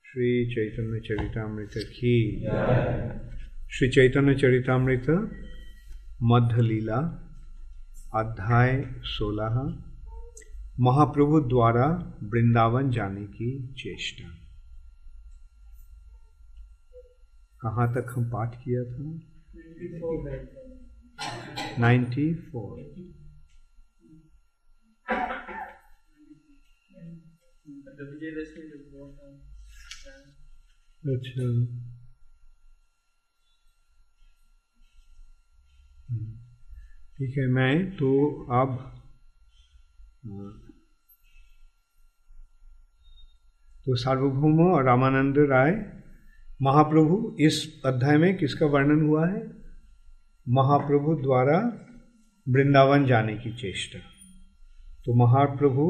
श्री चैतन्य चरितामृत की। श्री चैतन्य चरितामृत मध्य लीला अध्याय 16 महाप्रभु द्वारा वृंदावन जाने की चेष्टा। कहाँ तक हम पाठ किया था? 94। अच्छा, ठीक है। मैं तो अब तो सार्वभौम और रामानंद राय महाप्रभु, इस अध्याय में किसका वर्णन हुआ है? महाप्रभु द्वारा वृंदावन जाने की चेष्टा। तो महाप्रभु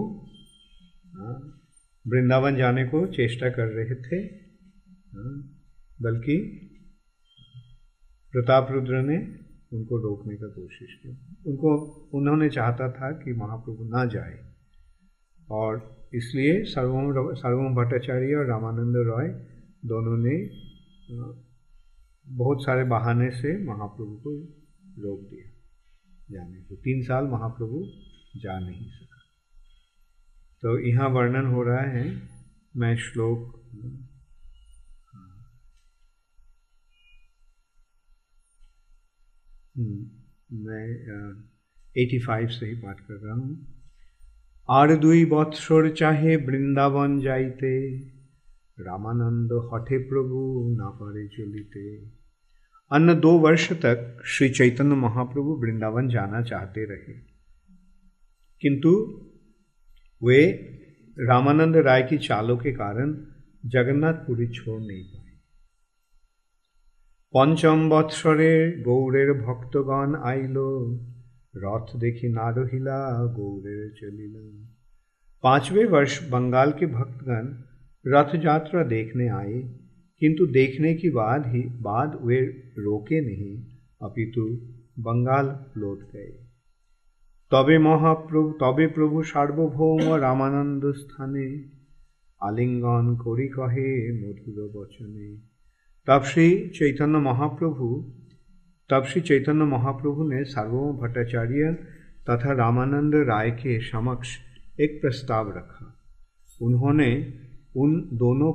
वृंदावन जाने को चेष्टा कर रहे थे, बल्कि प्रतापरुद्र ने उनको रोकने का कोशिश की। उन्होंने चाहता था कि महाप्रभु ना जाए, और इसलिए सार्वभौम भट्टाचार्य और रामानंद रॉय दोनों ने बहुत सारे बहाने से महाप्रभु को रोक दिया जाने को। 3 साल महाप्रभु जा नहीं सका। तो यहाँ वर्णन हो रहा है। मैं श्लोक मैं 85 से ही पाठ कर रहा हूँ। आर 2 বৎসর चाहे वृंदावन जाइते, रामानंद हठे प्रभु ना पारे चलिते। अन्य 2 वर्ष तक श्री चैतन्य महाप्रभु वृंदावन जाना चाहते रहे, किंतु वे रामानंद राय की चालों के कारण जगन्नाथपुरी छोड़ नहीं पाए। पंचम বৎসরে गौरेर भक्तगण आइलो, रथ देखी ना रहिला गौरेर चलिला। 5वें वर्ष बंगाल के भक्तगण रथ यात्रा देखने आए, किंतु देखने के बाद वे रोके नहीं, अपितु बंगाल लौट गए। तबे प्रभु सार्वभौम रामानंद स्थाने, आलिंगन करी कहे मधुर वचने। तब श्री चैतन्य महाप्रभु ने सार्वभौम भट्टाचार्य तथा रामानंद राय के समक्ष एक प्रस्ताव रखा। उन्होंने उन दोनों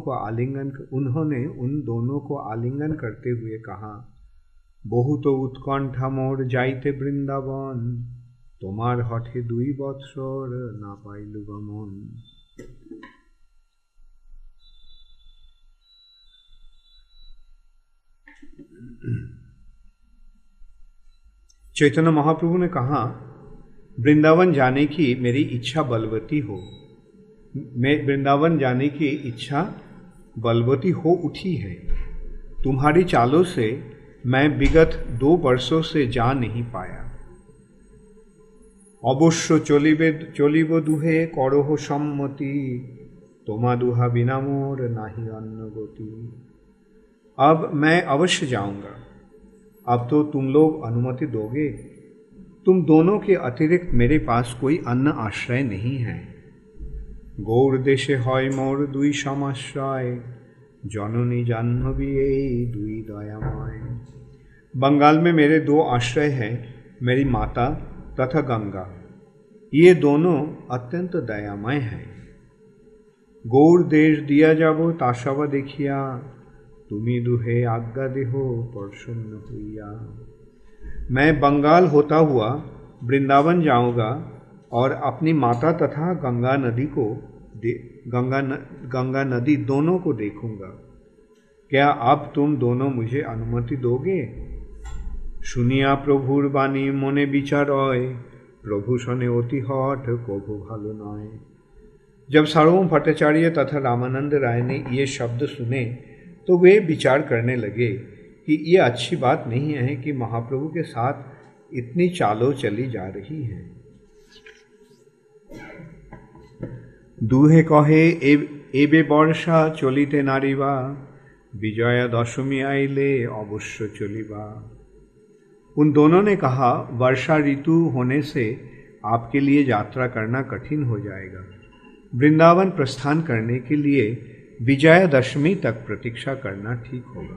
को आलिंगन करते हुए कहा, बहुत उत्कंठा मोर जाइते वृंदावन, তোমার হঠে 2 বৎসর না পাইলু গমন। चैतन्य महाप्रभु ने कहा, वृंदावन जाने की मेरी इच्छा बलवती हो उठी है। तुम्हारी चालों से मैं विगत 2 वर्षों से जा नहीं पाया। अवश्य चलिब दुहे करह सम्मति, तोमा दुहा बिना मोर नाही अन्न गति। अब मैं अवश्य जाऊंगा। अब तो तुम लोग अनुमति दोगे। तुम दोनों के अतिरिक्त मेरे पास कोई अन्न आश्रय नहीं है। गौर देशे हय मोर 2 समाश्रय, जननी जाह्नवी 2 दयामय। बंगाल में मेरे 2 आश्रय हैं, मेरी माता तथा गंगा। ये दोनों अत्यंत दयामय हैं। गौर देश दिया जाबो ताशवा देखिया, तुमी दुहे आज्ञा देहो प्रसन्न हुइया। मैं बंगाल होता हुआ वृंदावन जाऊंगा और अपनी माता तथा गंगा नदी दोनों को देखूंगा। क्या अब तुम दोनों मुझे अनुमति दोगे? শুনিয়া প্রভুর বাণী মনে বিচারয়, प्रभु सने অতি हठ कभु भालो नय। जब सार्वभौम भट्टाचार्य तथा रामानंद राय ने ये शब्द सुने तो वे विचार करने लगे कि ये अच्छी बात नहीं है कि महाप्रभु के साथ इतनी चालों चली जा रही है। दुहे कहे एबे वर्षा चलिते नारिबा, विजया दशमी आइले अवश्य चलिबा। उन दोनों ने कहा, वर्षा ऋतु होने से आपके लिए यात्रा करना कठिन हो जाएगा। वृंदावन प्रस्थान करने के लिए विजयादशमी तक प्रतीक्षा करना ठीक होगा।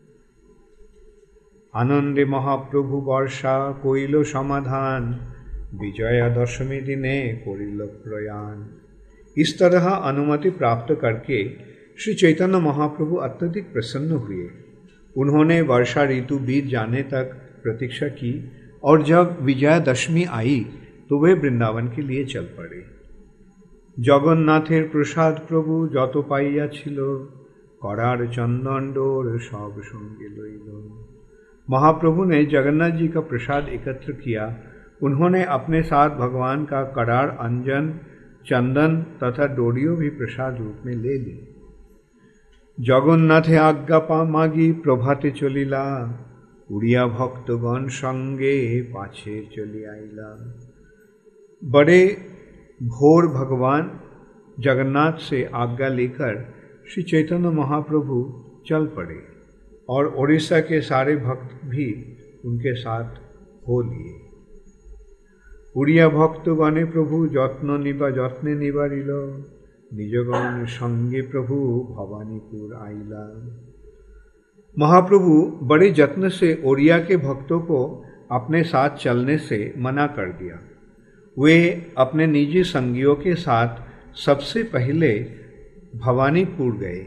आनंदे महाप्रभु वर्षा कोइल समाधान, विजयादशमी दिने कोरिल प्रयाण। इस तरह अनुमति प्राप्त करके श्री चैतन्य महाप्रभु अत्यधिक प्रसन्न हुए। उन्होंने वर्षा ऋतु बीत जाने तक प्रतीक्षा की और जब विजयादशमी आई तो वे वृंदावन के लिए चल पड़े। जगन्नाथेर प्रसाद प्रभु যত পাইয়াছিল, करार चंदन डोर सब संगे लइल। महाप्रभु ने जगन्नाथ जी का प्रसाद एकत्र किया। उन्होंने अपने साथ भगवान का करार, अंजन, चंदन तथा डोरियो भी प्रसाद रूप में ले ली। जगन्नाथे आज्ञा पा मागी प्रभाते चलिला, उड़िया भक्तगण संगे पाछे चली आइला। बड़े भोर भगवान जगन्नाथ से आज्ञा लेकर श्री चैतन्य महाप्रभु चल पड़े और उड़ीसा के सारे भक्त भी उनके साथ हो लिए। उड़िया भक्तगणे प्रभु যত্নে নিবারিল, নিজগণ संगे प्रभु भवानीपुर आइला। महाप्रभु बड़े जत्न से ओडिया के भक्तों को अपने साथ चलने से मना कर दिया। वे अपने निजी संगियों के साथ सबसे पहले भवानीपुर गए।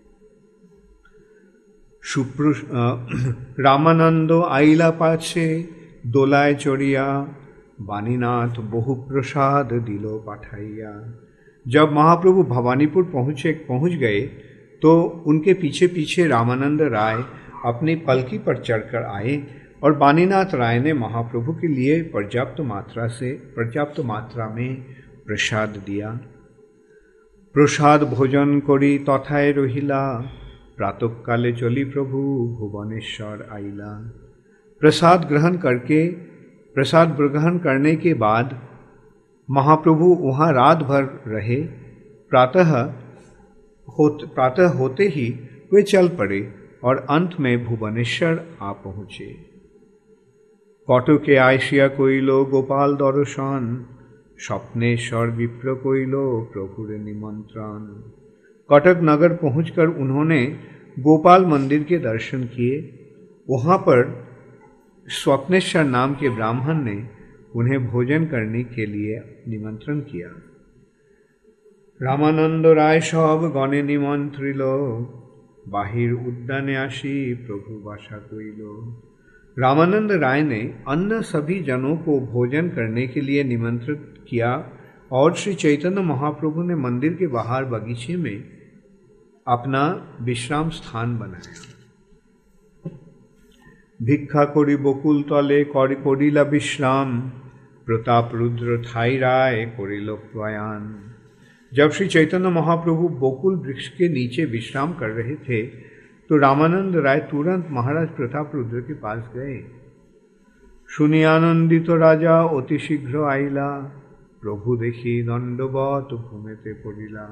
रामानंदो आइला पाछे दोलाय चढ़िया, बानीनाथ बहु प्रसाद दिलो पाठाइया। जब महाप्रभु भवानीपुर पहुंच गए तो उनके पीछे पीछे रामानंद राय अपनी पलकी पर चढ़कर आए और बानीनाथ राय ने महाप्रभु के लिए पर्याप्त मात्रा में प्रसाद दिया। प्रसाद भोजन करी तथाय रहिला, प्रातःकाले चली प्रभु भुवनेश्वर आइला। प्रसाद ग्रहण करने के बाद महाप्रभु वहाँ रात भर रहे। प्रातः होते ही वे चल पड़े और अंत में भुवनेश्वर आ पहुँचे। कटके आइसिया कइलो गोपाल दर्शन, स्वप्नेश्वर विप्र कइलो प्रभुरे निमंत्रण। कटक नगर पहुंचकर उन्होंने गोपाल मंदिर के दर्शन किए। वहाँ पर स्वप्नेश्वर नाम के ब्राह्मण ने उन्हें भोजन करने के लिए निमंत्रण किया। रामानंद राय सब गणे निमंत्रिल, बाहिर उद्याने आसी प्रभु बासा कइलो। रामानंद राय ने अन्य सभी जनों को भोजन करने के लिए निमंत्रित किया और श्री चैतन्य महाप्रभु ने मंदिर के बाहर बगीचे में अपना विश्राम स्थान बनाया। भिक्षा करी बकुल तले करिला विश्राम, प्रताप रुद्र थाई राय करिल प्रयाण। जब श्री चैतन्य महाप्रभु बकुल वृक्ष के नीचे विश्राम कर रहे थे तो रामानंद राय तुरंत महाराज प्रताप रुद्र के पास गए। सुनी आनंदित राजा अति शीघ्र आइला, प्रभु देखी दंडवत भूमिते पड़िला।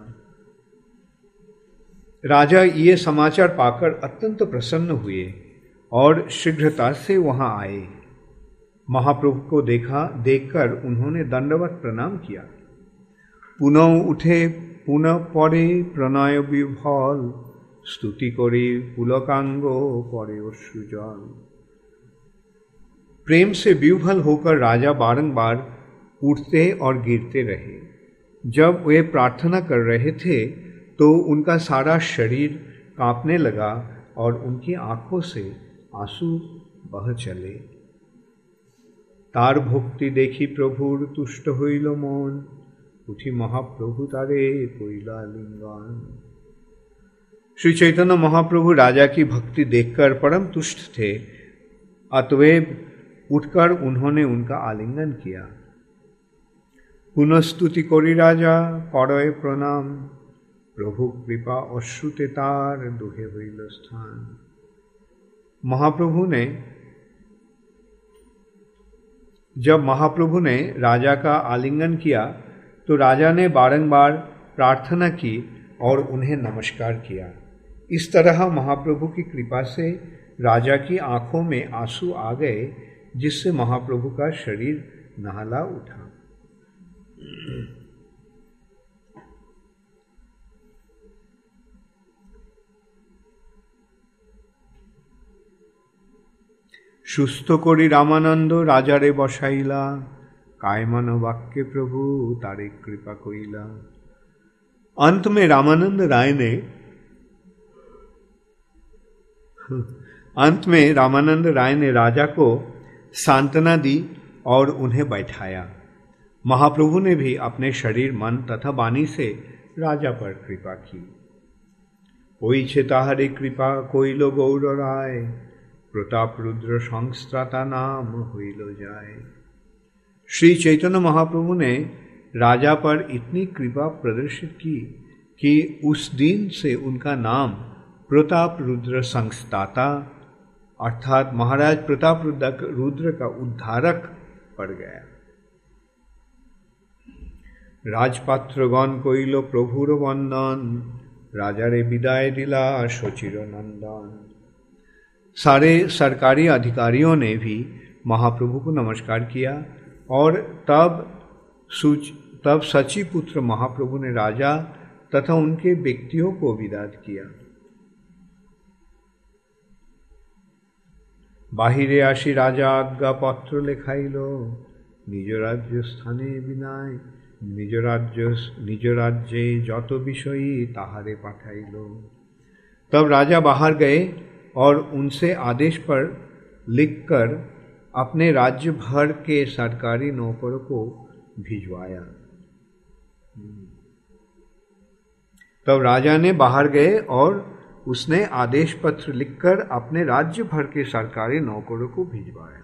राजा ये समाचार पाकर अत्यंत प्रसन्न हुए और शीघ्रता से वहां आए। महाप्रभु को देखकर उन्होंने दंडवत प्रणाम किया। पुनः उठे पुनः पड़े प्रणय विभल, स्तुति करी पुलकांग परे अश्रुजल। प्रेम से विह्वल होकर राजा बारंबार उठते और गिरते रहे। जब वे प्रार्थना कर रहे थे तो उनका सारा शरीर कांपने लगा और उनकी आंखों से आंसू बह चले। तार भक्ति देखी प्रभुर तुष्ट हईल मन, उठी महाप्रभु तारे कइला लिंगन। श्री चैतन्य महाप्रभु राजा की भक्ति देखकर परम तुष्ट थे, अतएव उठकर उन्होंने उनका आलिंगन किया। पुनः स्तुति करी राजा करय प्रणाम, प्रभु कृपा अश्रुते तार दुहे हईल स्थान। जब महाप्रभु ने राजा का आलिंगन किया तो राजा ने बारंबार प्रार्थना की और उन्हें नमस्कार किया। इस तरह महाप्रभु की कृपा से राजा की आंखों में आंसू आ गए, जिससे महाप्रभु का शरीर नहला उठा। সুস্থ করি রামানন্দ রাজারে বসাইলা, कायमन वाक्य प्रभु तारे कृपा कोइला। अंत में रामानंद राय ने राजा को सांत्वना दी और उन्हें बैठाया। महाप्रभु ने भी अपने शरीर, मन तथा वाणी से राजा पर कृपा की। ओई छे ताहारे कृपा कोइलो गौर राय, प्रताप रुद्र संस्त्राता नाम होइलो जाए। श्री चैतन्य महाप्रभु ने राजा पर इतनी कृपा प्रदर्शित की कि उस दिन से उनका नाम प्रताप रुद्र संस्ताता अर्थात महाराज प्रताप रुद्र का उद्धारक पड़ गया। राजपात्रगण कइलो प्रभुर वंदन, राजा रे विदाय दिला शचिर नंदन। सारे सरकारी अधिकारियों ने भी महाप्रभु को नमस्कार किया और तब सची पुत्र महाप्रभु ने राजा तथा उनके व्यक्तियों को विदा किया। बाहिरे आशी राजा आज्ञा पत्र लेखाइलो, निज राज्य स्थाने विनाय, निज राज्ये जत विषयी ताहारे पाठाइलो। तब राजा बाहर गए और उनसे आदेश पर लिखकर अपने राज्य भर के सरकारी नौकरों को भिजवाया। तब राजा ने बाहर गए और उसने आदेश पत्र लिखकर अपने राज्य भर के सरकारी नौकरों को भिजवाया।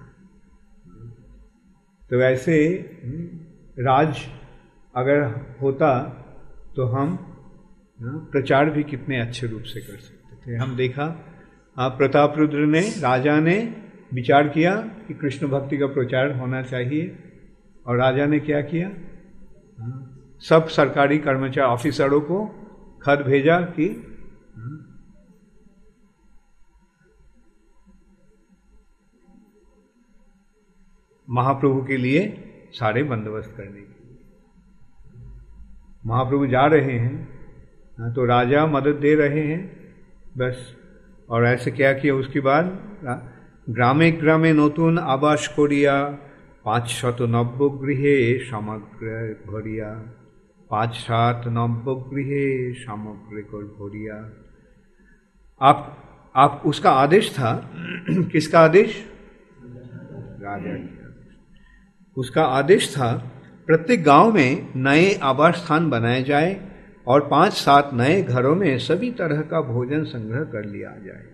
तो ऐसे राज अगर होता तो हम प्रचार भी कितने अच्छे रूप से कर सकते थे। हम देखा प्रताप रुद्र ने, राजा ने विचार किया कि कृष्ण भक्ति का प्रचार होना चाहिए और राजा ने क्या किया, सब सरकारी कर्मचारी ऑफिसरों को खत भेजा कि महाप्रभु के लिए सारे बंदोबस्त करने के लिए। महाप्रभु जा रहे हैं तो राजा मदद दे रहे हैं बस। और ऐसे क्या किया, उसके बाद ग्रामे ग्रामे नतून आवास करिया, 500 नवगृहे समग्र भरिया, 5-7 नवगृहे समग्र कर भरिया। आप उसका आदेश था, किसका आदेश? राजा का। उसका आदेश था प्रत्येक गांव में नए आवास स्थान बनाए जाए और 5-7 नए घरों में सभी तरह का भोजन संग्रह कर लिया जाए।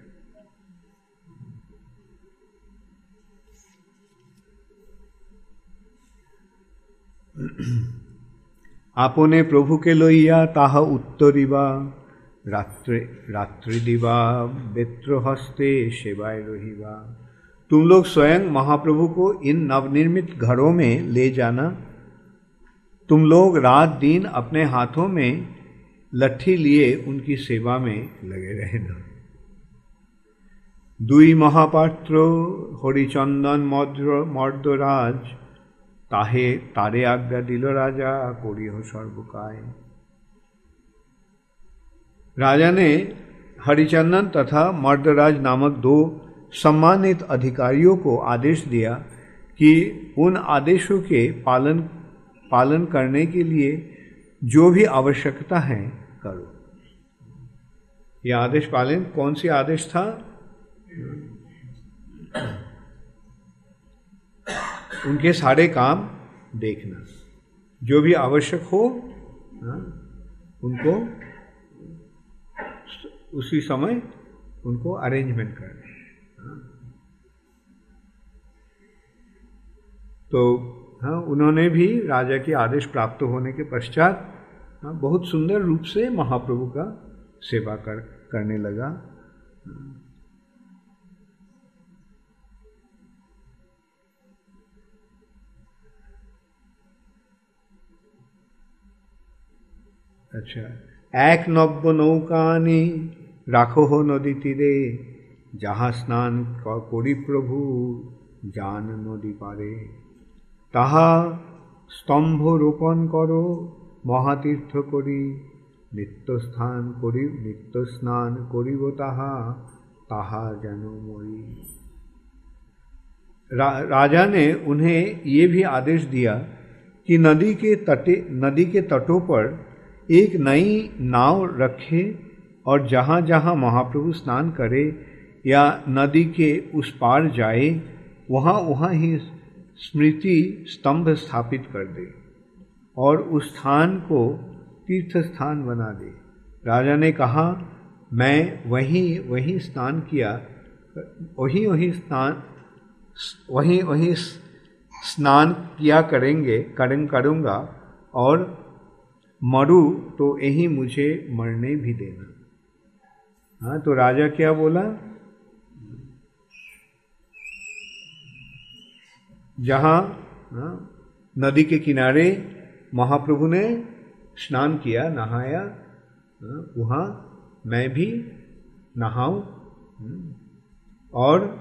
आपने प्रभु के लोइया ताहा उत्तरिबा, रात्रि दिवा बेत्र हस्ते सेवाय रहिबा। तुम लोग स्वयं महाप्रभु को इन नवनिर्मित घरों में ले जाना। तुम लोग रात दिन अपने हाथों में लट्ठी लिए उनकी सेवा में लगे रहना। दुई महापात्र हरिचंदन मर्दराज, तारे आज्ञा दिल राजा करिह सर्वकाय। राजा ने हरिचंदन तथा मर्दराज नामक 2 सम्मानित अधिकारियों को आदेश दिया कि उन आदेशों के पालन करने के लिए जो भी आवश्यकता है करो। यह आदेश पालन कौन सी आदेश था? उनके सारे काम देखना, जो भी आवश्यक हो उनको उसी समय उनको अरेंजमेंट करना। तो उन्होंने भी राजा के आदेश प्राप्त होने के पश्चात बहुत सुंदर रूप से महाप्रभु का सेवा करने लगा। अच्छा, 1 नव्य नौकानी राखो हो नदी तीरे, जहाँ स्नान करी प्रभु जान नदी पारे। ताहा स्तंभ रोपण करो महातीर्थ करी, नित्य स्नान करिब ताहा, ताहा जेन मरी। राजा ने उन्हें ये भी आदेश दिया कि नदी के तटों पर एक नई नाव रखे और जहाँ जहाँ महाप्रभु स्नान करे या नदी के उस पार जाए वहाँ वहाँ ही स्मृति स्तंभ स्थापित कर दे और उस स्थान को तीर्थ स्थान बना दे। राजा ने कहा, मैं वहीं स्नान किया, वहीं स्नान किया करूँगा और मरू तो यही मुझे मरने भी देना। हाँ, तो राजा क्या बोला, जहाँ नदी के किनारे महाप्रभु ने स्नान किया, नहाया, वहाँ मैं भी नहाऊं और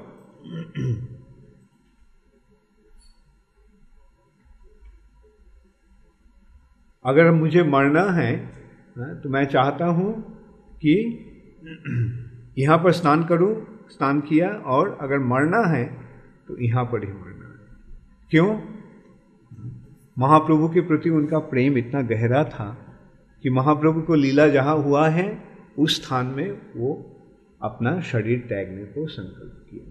अगर मुझे मरना है तो मैं चाहता हूँ कि यहाँ पर स्नान किया, और अगर मरना है तो यहाँ पर ही मरना है। क्यों? महाप्रभु के प्रति उनका प्रेम इतना गहरा था कि महाप्रभु को लीला जहाँ हुआ है उस स्थान में वो अपना शरीर त्यागने को संकल्प किया।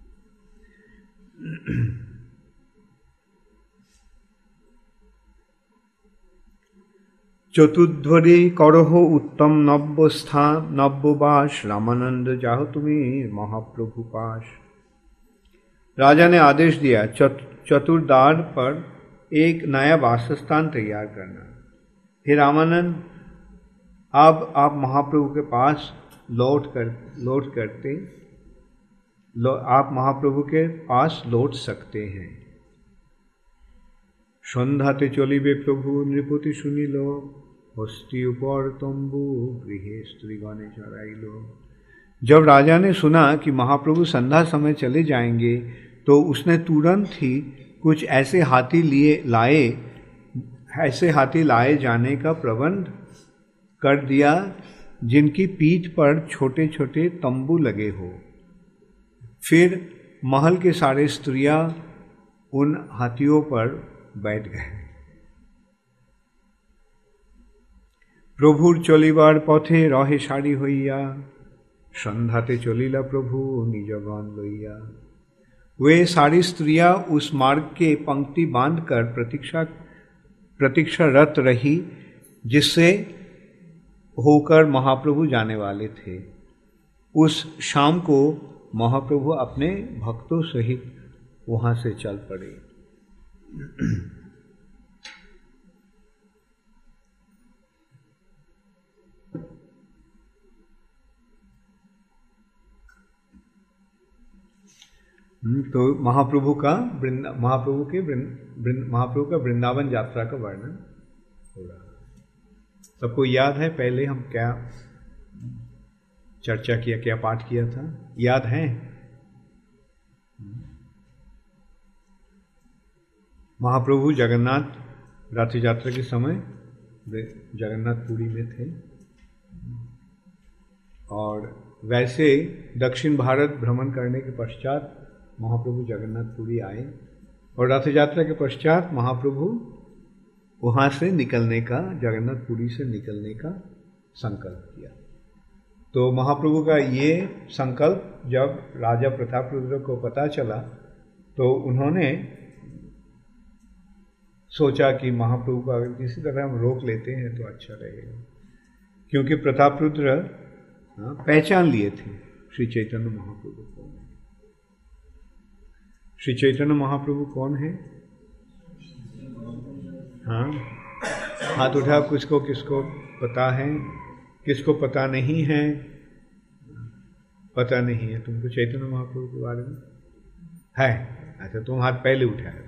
चतुर्ध्वरे करहो उत्तम नव्यवास रामानंद जाहो तुम्हें महाप्रभु पास। राजा ने आदेश दिया, चतुर्द्वार पर एक नया वासस्थान तैयार करना। हे रामानंद, अब आप महाप्रभु के पास आप महाप्रभु के पास लौट सकते हैं। सन्ध्याते चलिबे प्रभु नृपति सुनिलो, हस्ती ऊपर तंबू गृहे स्त्रीगणे चराइलो। जब राजा ने सुना कि महाप्रभु संध्या समय चले जाएंगे तो उसने तुरंत ही कुछ ऐसे हाथी लाए जाने का प्रबंध कर दिया जिनकी पीठ पर छोटे छोटे तंबू लगे हो। फिर महल के सारे स्त्रियां उन हाथियों पर बैठ गए। प्रभुर चलिबार पथे रहे सारी होइया, सन्ध्याते चलिला प्रभु निजगण लइया। वे सारी स्त्रियां उस मार्ग के पंक्ति बांधकर प्रतीक्षारत रही जिससे होकर महाप्रभु जाने वाले थे। उस शाम को महाप्रभु अपने भक्तों सहित वहां से चल पड़े। तो महाप्रभु का वृंदावन यात्रा का वर्णन हो रहा है। सबको याद है पहले हम क्या चर्चा किया, क्या पाठ किया था, याद है? महाप्रभु जगन्नाथ रथ यात्रा के समय जगन्नाथपुरी में थे और वैसे दक्षिण भारत भ्रमण करने के पश्चात महाप्रभु जगन्नाथपुरी आए और रथ यात्रा के पश्चात महाप्रभु वहाँ से निकलने का, जगन्नाथपुरी से निकलने का संकल्प किया। तो महाप्रभु का ये संकल्प जब राजा प्रतापरुद्र को पता चला तो उन्होंने सोचा कि महाप्रभु को अगर किसी तरह हम रोक लेते हैं तो अच्छा रहेगा, क्योंकि प्रतापरुद्र पहचान लिए थे श्री चैतन्य महाप्रभु को। श्री चैतन्य महाप्रभु कौन है? हाँ, हाथ उठा, किसको पता है, किसको पता नहीं है? पता नहीं है तुमको चैतन्य महाप्रभु के बारे में? है? अच्छा, तुम हाथ पहले उठाया था।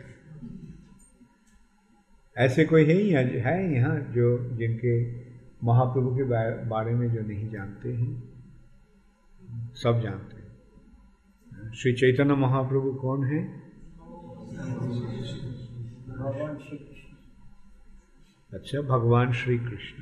ऐसे कोई है यहाँ जो जिनके महाप्रभु के बारे में जो नहीं जानते हैं? सब जानते हैं। श्री चैतन्य महाप्रभु कौन है? अच्छा, भगवान श्री कृष्ण।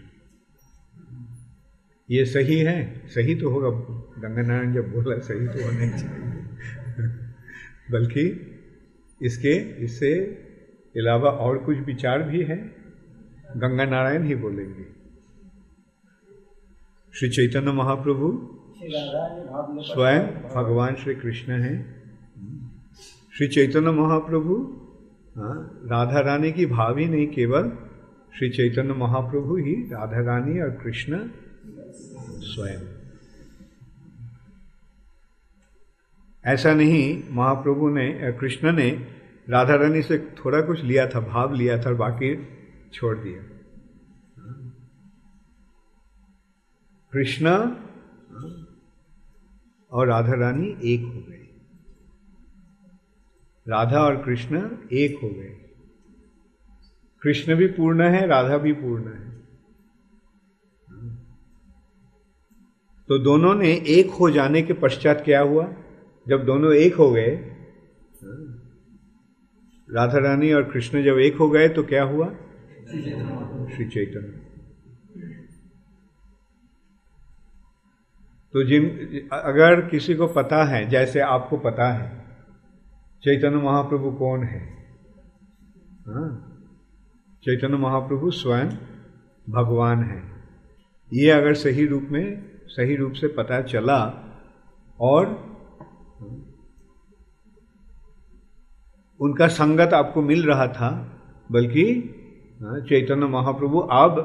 ये सही है? सही तो होगा, गंगा नारायण जब बोला सही तो होना चाहिए। बल्कि इससे अलावा और कुछ विचार भी है, गंगा नारायण ही बोलेंगे। श्री चैतन्य महाप्रभु स्वयं भगवान श्री कृष्ण हैं। श्री चैतन्य महाप्रभु राधा रानी की भावी नहीं, केवल श्री चैतन्य महाप्रभु ही राधा रानी और कृष्ण स्वयं। ऐसा नहीं महाप्रभु ने, कृष्ण ने राधा रानी से थोड़ा कुछ लिया था, भाव लिया था और बाकी छोड़ दिया। कृष्ण और राधा रानी एक हो गए, राधा और कृष्ण एक हो गए। कृष्ण भी पूर्ण है, राधा भी पूर्ण है। तो दोनों ने एक हो जाने के पश्चात क्या हुआ? जब दोनों एक हो गए, राधा रानी और कृष्ण जब एक हो गए तो क्या हुआ? श्री चैतन्य। तो अगर किसी को पता है, जैसे आपको पता है चैतन्य महाप्रभु कौन है, चैतन्य महाप्रभु स्वयं भगवान है, ये अगर सही रूप से पता चला और उनका संगत आपको मिल रहा था, बल्कि चैतन्य महाप्रभु अब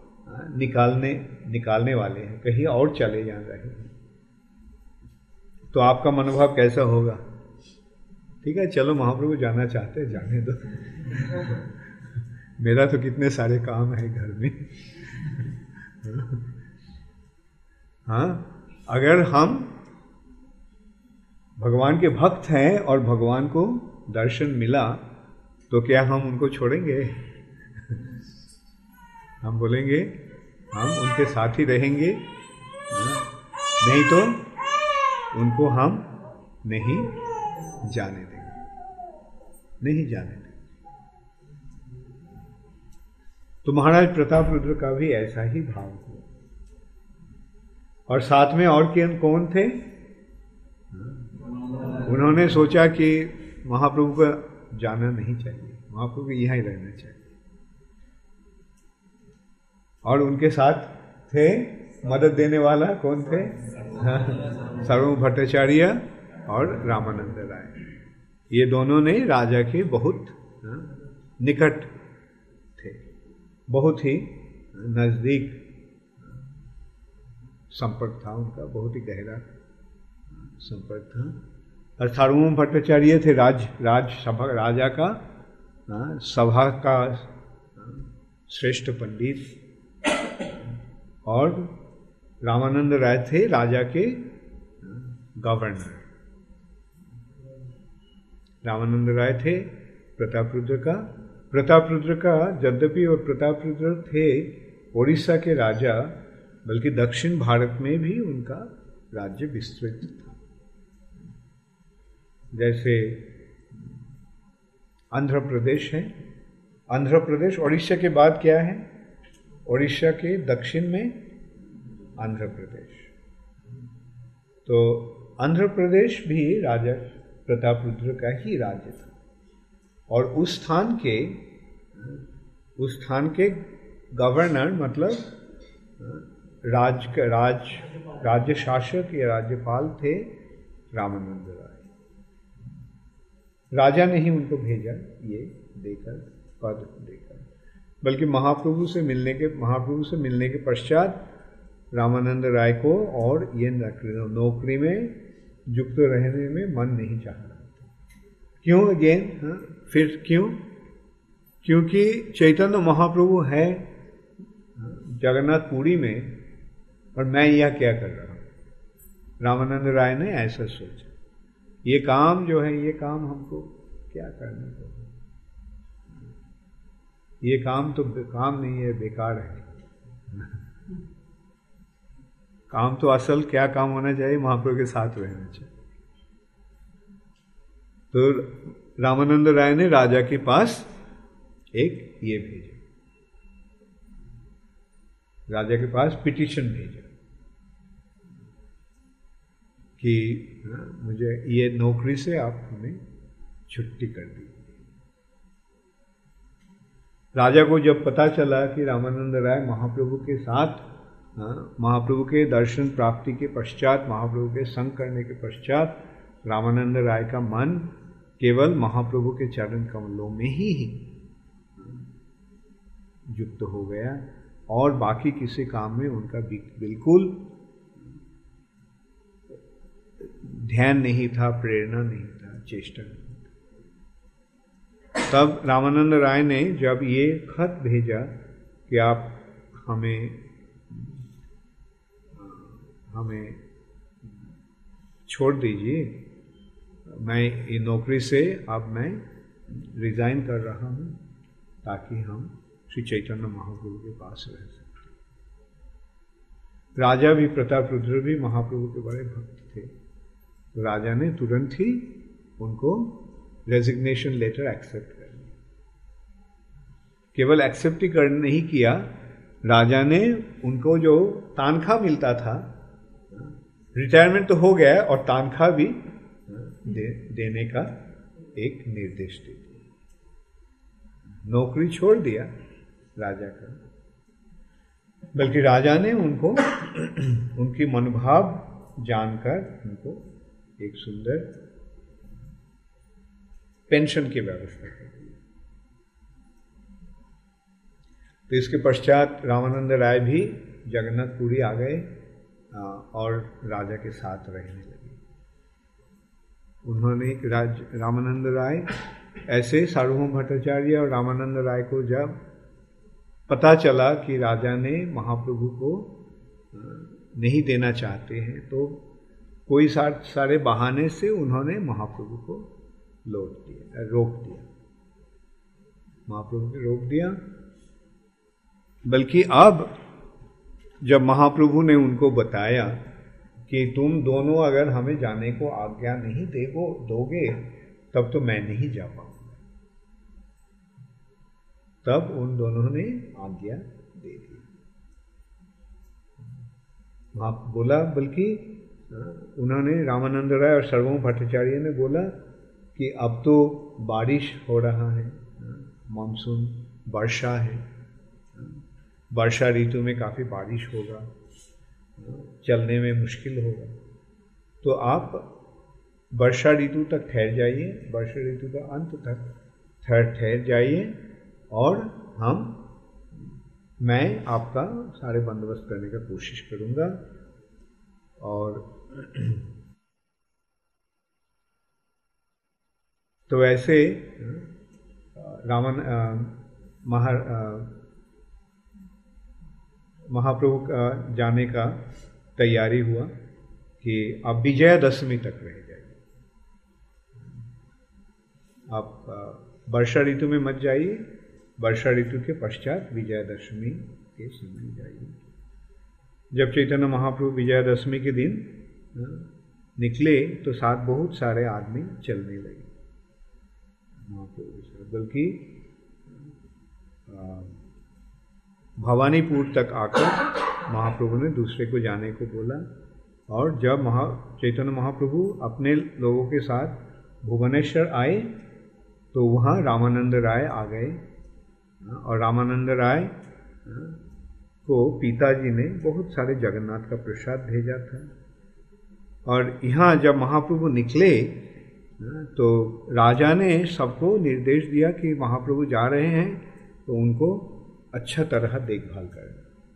निकालने वाले हैं, कहीं और चले जा रहे हैं, तो आपका मनोभाव कैसा होगा? ठीक है, चलो महाप्रभु जाना चाहते हैं, जाने दो। मेरा तो कितने सारे काम है घर में। हाँ, अगर हम भगवान के भक्त हैं और भगवान को दर्शन मिला तो क्या हम उनको छोड़ेंगे? हम बोलेंगे हम उनके साथ ही रहेंगे, नहीं तो उनको हम नहीं जाने देंगे, नहीं जाने देंगे। तो महाराज प्रताप रुद्र का भी ऐसा ही भाव हुआ। और साथ में और कौन थे? उन्होंने सोचा कि महाप्रभु का जाना नहीं चाहिए, महाप्रभु को यहाँ ही रहना चाहिए। और उनके साथ थे मदद देने वाला कौन थे? सार्वभौम भट्टाचार्य और रामानंद राय। ये दोनों ने राजा के बहुत निकट थे, बहुत ही नजदीक संपर्क था उनका, बहुत ही गहरा संपर्क था। और सार्वभौम भट्टाचार्य थे राजा का सभा का श्रेष्ठ पंडित, और रामानंद राय थे राजा के गवर्नर। रामानंद राय थे प्रतापरुद्र का यद्यपि और प्रतापरुद्र थे ओडिशा के राजा, बल्कि दक्षिण भारत में भी उनका राज्य विस्तृत था। जैसे आंध्र प्रदेश है, आंध्र प्रदेश ओडिशा के बाद क्या है? ओडिशा के दक्षिण में आंध्र प्रदेश। तो आंध्र प्रदेश भी राजा प्रतापरुद्र का ही राज्य था। और उस स्थान के गवर्नर मतलब राज्य शासक या राज्यपाल थे रामानंद राय। राजा ने ही उनको भेजा ये देकर, पद देकर, बल्कि महाप्रभु से मिलने के पश्चात रामानंद राय को और ये नौकरी में युक्त रहने में मन नहीं चाह रहा था। क्यों? अगेन फिर क्यों? क्योंकि चैतन्य महाप्रभु है जगन्नाथपुरी में और मैं यह क्या कर रहा हूँ। रामानंद राय ने ऐसा सोचा, ये काम जो है, ये काम हमको क्या करने को, ये काम तो काम नहीं है, बेकार है। काम तो असल क्या काम होना चाहिए? महाप्रभु के साथ रहना चाहिए। तो रामानंद राय ने राजा के पास एक ये भेजा, राजा के पास पिटीशन भेजा कि मुझे ये नौकरी से आप हमें छुट्टी कर दी। राजा को जब पता चला कि रामानंद राय महाप्रभु के साथ, महाप्रभु के दर्शन प्राप्ति के पश्चात, महाप्रभु के संग करने के पश्चात रामानंद राय का मन केवल महाप्रभु के चरण कमलों में ही युक्त हो गया और बाकी किसी काम में उनका बिल्कुल ध्यान नहीं था, प्रेरणा नहीं था, चेष्टा नहीं था। तब रामानंद राय ने जब ये खत भेजा कि आप हमें छोड़ दीजिए, मैं ये नौकरी से अब मैं रिजाइन कर रहा हूँ ताकि हम श्री चैतन्य महाप्रभु के पास रह सकें। राजा भी, प्रतापरुद्र भी महाप्रभु के बड़े भक्त थे। तो राजा ने तुरंत ही उनको रेजिग्नेशन लेटर एक्सेप्ट कर लिया। केवल एक्सेप्ट ही नहीं किया, राजा ने उनको जो तनख्वाह मिलता था, रिटायरमेंट तो हो गया और तनख्वाह भी देने का एक निर्देश दे दिया। नौकरी छोड़ दिया राजा का, बल्कि राजा ने उनको उनकी मनोभाव जानकर उनको एक सुंदर पेंशन की व्यवस्था कर दी। तो इसके पश्चात रामानंद राय भी जगन्नाथपुरी आ गए और राजा के साथ रहने लगे। उन्होंने रामानंद राय ऐसे सार्वभौम भट्टाचार्य और रामानंद राय को जब पता चला कि राजा ने महाप्रभु को नहीं देना चाहते हैं, तो कोई सारे बहाने से उन्होंने महाप्रभु को रोक दिया, महाप्रभु को रोक दिया। बल्कि अब जब महाप्रभु ने उनको बताया कि तुम दोनों अगर हमें जाने को आज्ञा नहीं दोगे तब तो मैं नहीं जा पाऊंगा, तब उन दोनों ने आज्ञा दे दी। वहां बोला, बल्कि उन्होंने रामानंद राय और सार्वभौम भट्टाचार्य ने बोला कि अब तो बारिश हो रहा है, मानसून वर्षा है, वर्षा ऋतु में काफ़ी बारिश होगा, चलने में मुश्किल होगा, तो आप वर्षा ऋतु तक ठहर जाइए, वर्षा ऋतु का अंत तक ठहर जाइए और मैं आपका सारे बंदोबस्त करने का कोशिश करूँगा। और तो ऐसे महाप्रभु का जाने का तैयारी हुआ कि आप विजयादशमी तक रह जाइए, आप वर्षा ऋतु में मत जाइए, वर्षा ऋतु के पश्चात विजयादशमी के समय जाइए। जब चैतन्य महाप्रभु विजयादशमी के दिन निकले तो साथ बहुत सारे आदमी चलने लगे महाप्रभु के साथ, बल्कि भवानीपुर तक आकर महाप्रभु ने दूसरे को जाने को बोला। और जब चैतन्य महाप्रभु अपने लोगों के साथ भुवनेश्वर आए तो वहाँ रामानंद राय आ गए और रामानंद राय को पिताजी ने बहुत सारे जगन्नाथ का प्रसाद भेजा था। और यहाँ जब महाप्रभु निकले तो राजा ने सबको निर्देश दिया कि महाप्रभु जा रहे हैं तो उनको अच्छा तरह देखभाल करें।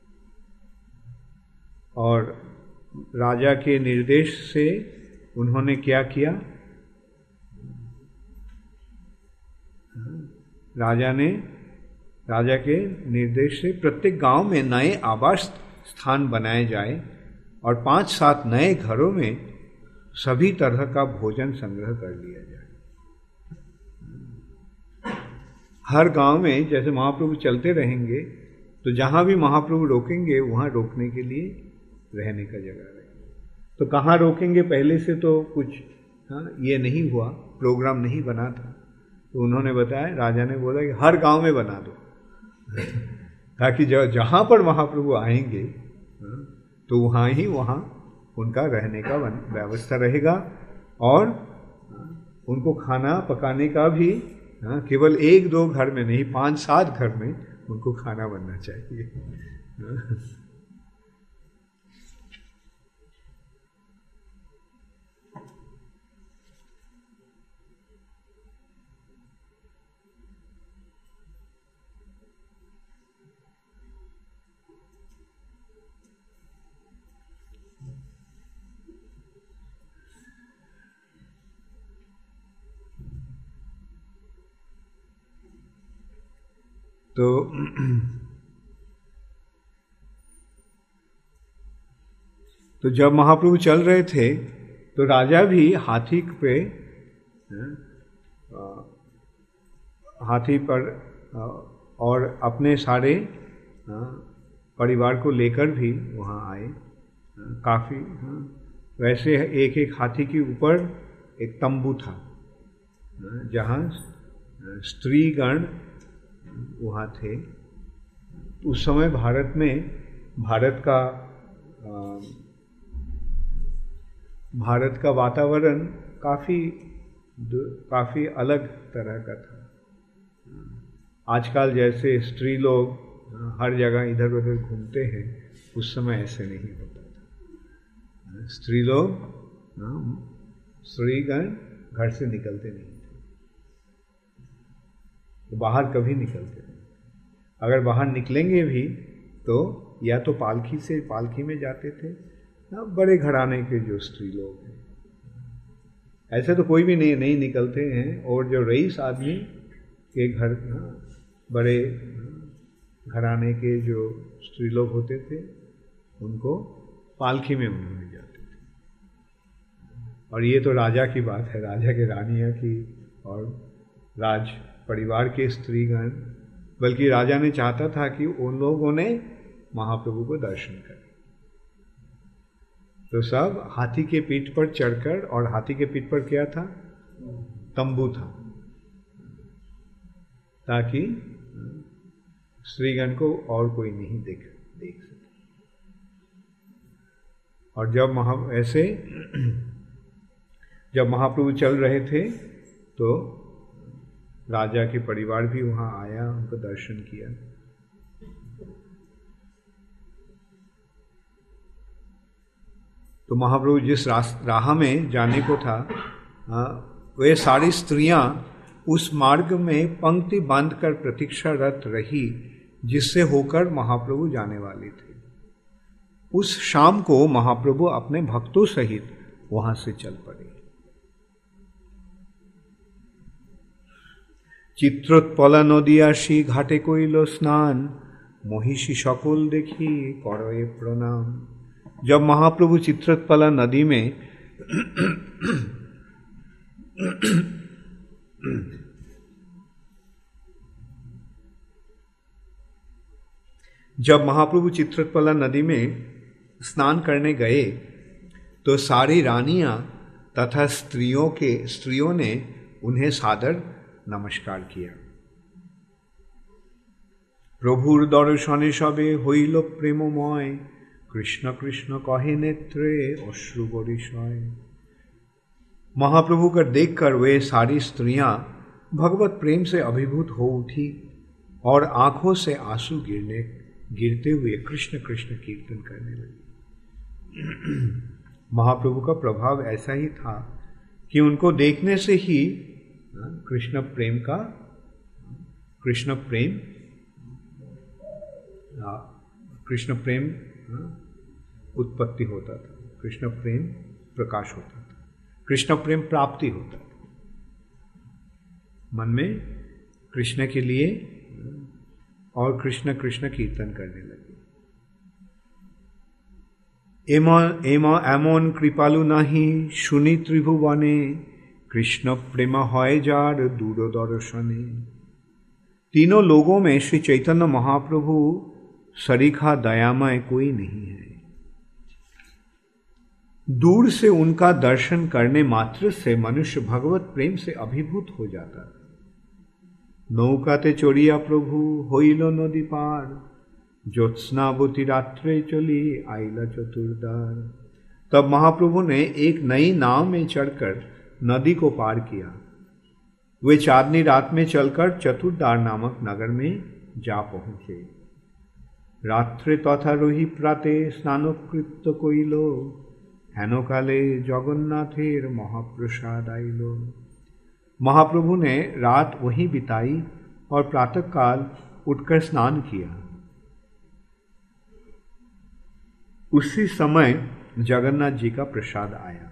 और राजा के निर्देश से उन्होंने क्या किया, राजा के निर्देश से प्रत्येक गांव में नए आवास स्थान बनाए जाए और 5-7 नए घरों में सभी तरह का भोजन संग्रह कर लिया जाए। हर गांव में जैसे महाप्रभु चलते रहेंगे तो जहां भी महाप्रभु रोकेंगे वहां रोकने के लिए रहने का जगह रहेगा। तो कहाँ रोकेंगे पहले से तो कुछ ये नहीं हुआ, प्रोग्राम नहीं बना था। तो उन्होंने बताया, राजा ने बोला कि हर गांव में बना दो ताकि जहाँ पर महाप्रभु आएंगे तो वहाँ उनका रहने का व्यवस्था रहेगा और उनको खाना पकाने का भी केवल 1-2 घर में नहीं, 5-7 घर में उनको खाना बनना चाहिए। तो जब महाप्रभु चल रहे थे तो राजा भी हाथी पर और अपने सारे परिवार को लेकर भी वहाँ आए। काफ़ी वैसे एक एक हाथी के ऊपर एक तंबू था जहाँ स्त्रीगण वहाँ थे। उस समय भारत का वातावरण काफ़ी अलग तरह का था। आजकल जैसे स्त्री लोग हर जगह इधर उधर घूमते हैं, उस समय ऐसे नहीं होता था। स्त्रीगण घर से निकलते नहीं थे, तो बाहर कभी निकलते नहीं। अगर बाहर निकलेंगे भी तो या तो पालकी में जाते थे, बड़े घराने के जो स्त्री लोग हैं, ऐसे तो कोई भी नहीं निकलते हैं। और जो रईस आदमी के घर, बड़े घराने के जो स्त्री लोग होते थे, उनको पालकी में उन्होंने जाते थे। और ये तो राजा की बात है, राजा के रानियां की और राज परिवार के स्त्रीगण। बल्कि राजा ने चाहता था कि उन लोगों ने महाप्रभु को दर्शन करें, तो सब हाथी के पीठ पर चढ़कर, और हाथी के पीठ पर क्या था? तंबू था, ताकि श्रीगण को और कोई नहीं देख सके। और जब महाप्रभु चल रहे थे तो राजा के परिवार भी वहां आया, उनको दर्शन किया। तो महाप्रभु जिस राह में जाने को था, वे सारी स्त्रियां उस मार्ग में पंक्ति बांधकर प्रतीक्षारत रही जिससे होकर महाप्रभु जाने वाले थे। उस शाम को महाप्रभु अपने भक्तों सहित वहां से चल पड़े। चित्रोत्पला नदी आसी घाटे कइल स्नान, महिषी सकल देखी करए प्रणाम। जब महाप्रभु चित्रोत्पला नदी में स्नान करने गए तो सारी रानियां तथा स्त्रियों ने उन्हें सादर नमस्कार किया। प्रभुर दर्शने सबे हईल प्रेममय, कृष्ण कृष्ण कहे नेत्रे अश्रु बरिशय। महाप्रभु का देखकर वे सारी स्त्रियां भगवत प्रेम से अभिभूत हो उठी और आंखों से आंसू गिरते हुए कृष्ण कृष्ण कीर्तन करने लगी। महाप्रभु का प्रभाव ऐसा ही था कि उनको देखने से ही कृष्ण प्रेम उत्पत्ति होता था, कृष्ण प्रेम प्रकाश होता था, कृष्ण प्रेम प्राप्ति होता था। मन में कृष्ण के लिए और कृष्ण कृष्ण कीर्तन करने लगे। एमन कृपालु नाही सुनी त्रिभुवने, कृष्ण प्रेम है जार दूर दर्शने। तीनों लोगों में श्री चैतन्य महाप्रभु सरीखा दयामय कोई नहीं है। दूर से उनका दर्शन करने मात्र से मनुष्य भगवत प्रेम से अभिभूत हो जाता है। नौकाते चढ़िया प्रभु हईल नदी पार, ज्योत्स्नावती रात्रे चली आइला चतुर्दार। तब महाप्रभु ने एक नई नाव में चढ़कर नदी को पार किया। वे चांदनी रात में चलकर चतुर्दार नामक नगर में जा पहुंचे। रात्रे तथा रोहि प्राते स्नानकृत्य कइल, हेनकाले जगन्नाथेर महाप्रसाद आइल। महाप्रभु ने रात वहीं बिताई और प्रातःकाल उठकर स्नान किया। उसी समय जगन्नाथ जी का प्रसाद आया।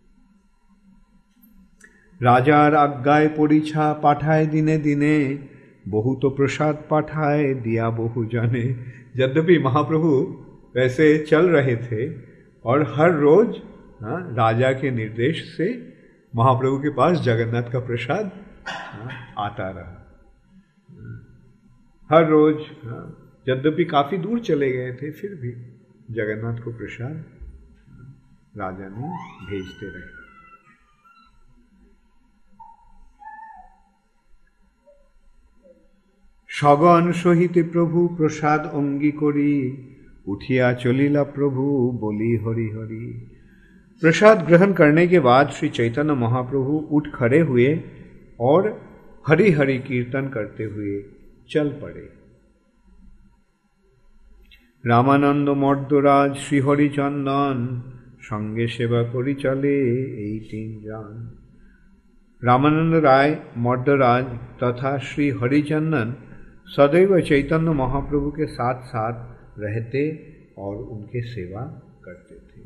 राजार आज्ञाय परीक्षा पाठाए दिने दिने, बहुत प्रसाद पाठाए दिया बहु जने। यद्यपि महाप्रभु वैसे चल रहे थे और हर रोज राजा के निर्देश से महाप्रभु के पास जगन्नाथ का प्रसाद आता रहा। हर रोज, यद्यपि काफी दूर चले गए थे, फिर भी जगन्नाथ को प्रसाद राजा ने भेजते रहे। सगन सहित प्रभु प्रसाद अंगी करी, उठिया चलिला प्रभु बोली हरि हरि। प्रसाद ग्रहण करने के बाद श्री चैतन्य महाप्रभु उठ खड़े हुए और हरि हरि कीर्तन करते हुए चल पड़े। रामानंद मर्दराज श्री हरिचंदन, संगे सेवा करी चले এই तीन। रामानंद राय मर्दराज तथा श्री हरिचंदन सदैव चैतन्य महाप्रभु के साथ साथ रहते और उनके सेवा करते थे।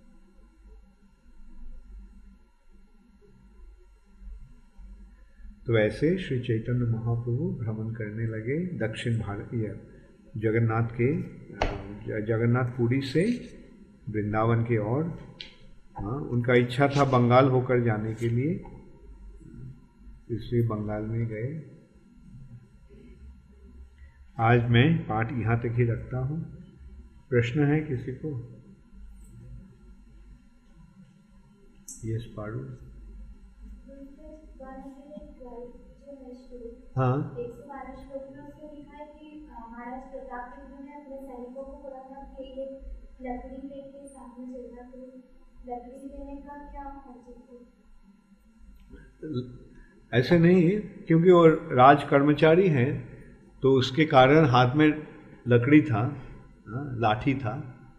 तो ऐसे श्री चैतन्य महाप्रभु भ्रमण करने लगे दक्षिण भारतीय जगन्नाथ के जगन्नाथपुरी से वृंदावन के ओर। उनका इच्छा था बंगाल होकर जाने के लिए, इसलिए बंगाल में गए। आज मैं पाठ यहाँ तक ही रखता हूँ। प्रश्न है किसी को? यस पारू। हाँ, ऐसे नहीं, क्योंकि वो राज कर्मचारी हैं तो उसके कारण हाथ में लकड़ी था, लाठी था।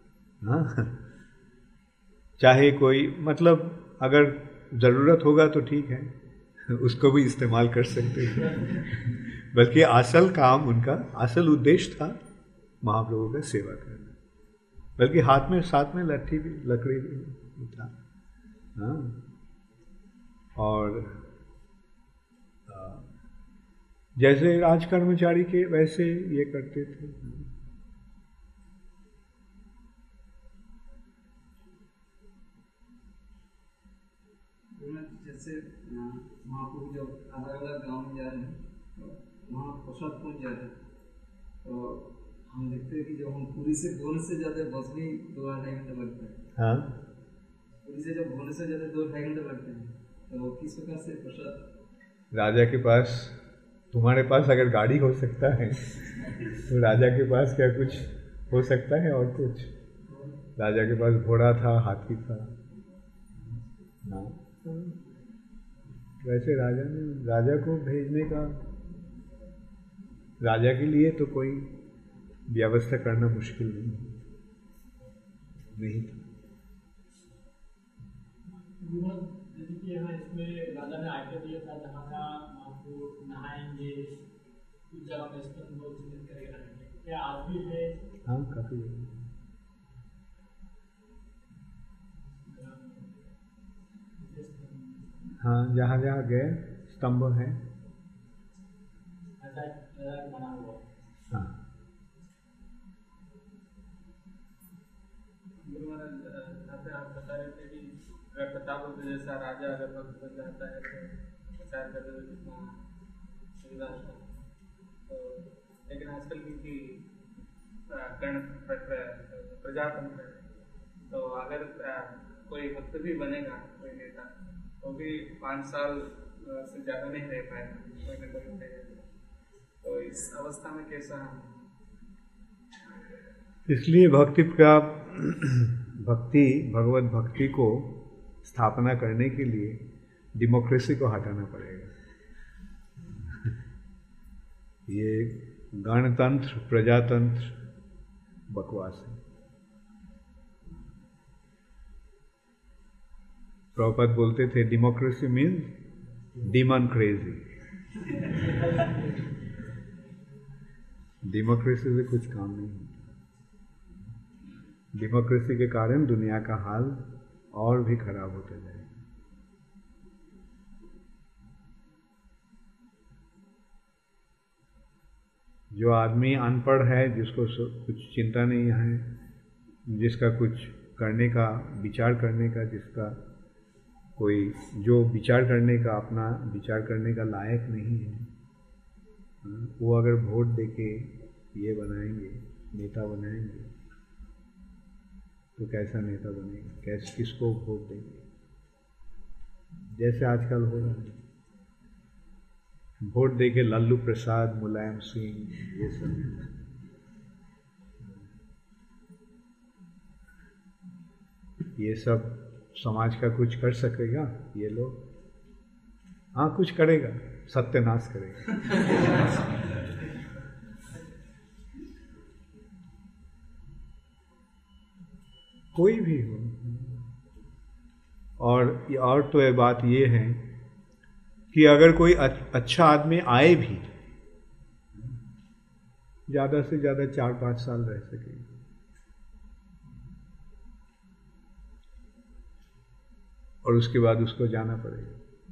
चाहे कोई, मतलब अगर जरूरत होगा तो ठीक है, उसको भी इस्तेमाल कर सकते हैं। बल्कि असल काम, उनका असल उद्देश्य था महाप्रभु का सेवा करना। बल्कि हाथ में साथ में लट्ठी भी, लकड़ी भी था। और जैसे राज कर्मचारी के वैसे ये करते थे। जैसे महाप्रभु जब अलग अलग गाँव में जा रहे हैं तो वहाँ प्रसाद पहुँच जाते हैं, तो हम देखते हैं कि जब हम पुरी से भुवन से जाते हैं बस भी 2-2.5 घंटे लगते हैं। हाँ, पुरी से जब भुवन से जाते 2-2.5 घंटे लगते हैं, तो किस प्रकार से प्रसाद राजा के पास, तुम्हारे पास अगर गाड़ी हो सकता है तो राजा के पास क्या कुछ हो सकता है? और कुछ? राजा के पास घोड़ा था, हाथी था ना। वैसे राजा को भेजने का, राजा के लिए तो कोई व्यवस्था करना मुश्किल नहीं था। इसमें राजा ने आज्ञा दिया था जहाँ जहाँ आपको नहाएंगे उस जगह में स्तंभ चिन्हित करके रखेंगे, क्या आज भी है? हाँ, काफी। हाँ, जहाँ जहाँ गए स्तंभ है। बना हुआ। हाँ, गुरु महाराज आप बता रहे थे कि अगर प्रताप जैसा राजा अगर भक्त बन जाता है तो प्रचार करने में कितना सुविधा है। तो लेकिन आजकल क्योंकि प्रजातंत्र है, तो अगर कोई भक्त भी बनेगा, कोई नेता, तो भी 5 साल से ज़्यादा नहीं रह पाएगा, कोई ना कोई रहेगा। तो इस अवस्था में कैसा हम? इसलिए भगवत भक्ति को स्थापना करने के लिए डेमोक्रेसी को हटाना पड़ेगा। ये गणतंत्र प्रजातंत्र बकवास है। प्रभुपाद बोलते थे democracy means demon crazy. Democracy से कुछ काम नहीं होता। डेमोक्रेसी के कारण दुनिया का हाल और भी खराब होता जाएगा। जो आदमी अनपढ़ है, जिसको कुछ चिंता नहीं है, जिसका कुछ करने का, विचार करने का, जिसका कोई जो विचार करने का, अपना विचार करने का लायक नहीं है, वो अगर वोट देके ये बनाएंगे, नेता बनाएंगे, तो कैसा नेता बनेगा? कैसे, किसको वोट देंगे? जैसे आजकल हो रहा है, वोट देके लल्लू प्रसाद, मुलायम सिंह, ये सब। ये सब समाज का कुछ कर सकेगा ये लोग? हाँ, कुछ करेगा, सत्यानाश करेगा। कोई भी हो। और तो ये बात ये है कि अगर कोई अच्छा आदमी आए भी, ज्यादा से ज्यादा 4-5 साल रह सके, और उसके बाद उसको जाना पड़ेगा।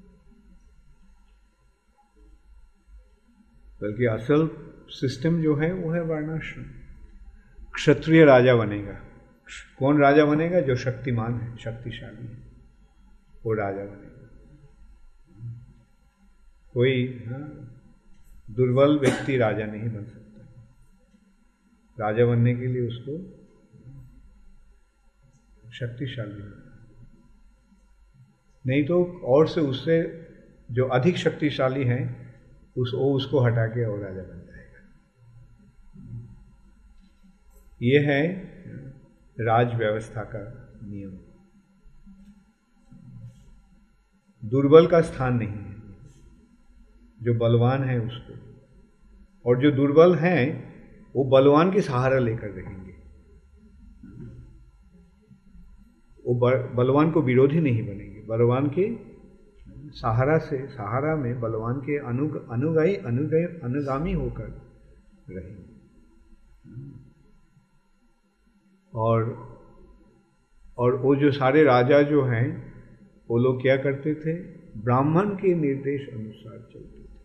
बल्कि असल सिस्टम जो है वो है वर्णाश्रम। क्षत्रिय राजा बनेगा। कौन राजा बनेगा? जो शक्तिमान है, शक्तिशाली है, वो राजा बनेगा। कोई दुर्बल व्यक्ति राजा नहीं बन सकता। राजा बनने के लिए उसको शक्तिशाली होना, नहीं तो और से उससे जो अधिक शक्तिशाली है उसको हटा के और राजा बन जाएगा। ये है राज व्यवस्था का नियम। दुर्बल का स्थान नहीं है, जो बलवान है उसको, और जो दुर्बल हैं वो बलवान के सहारा लेकर रहेंगे। वो बलवान को विरोधी नहीं बनेंगे, बलवान के सहारा में बलवान के अनुगामी होकर रहेंगे। और वो जो सारे राजा जो हैं वो लोग क्या करते थे? ब्राह्मण के निर्देश अनुसार चलते थे,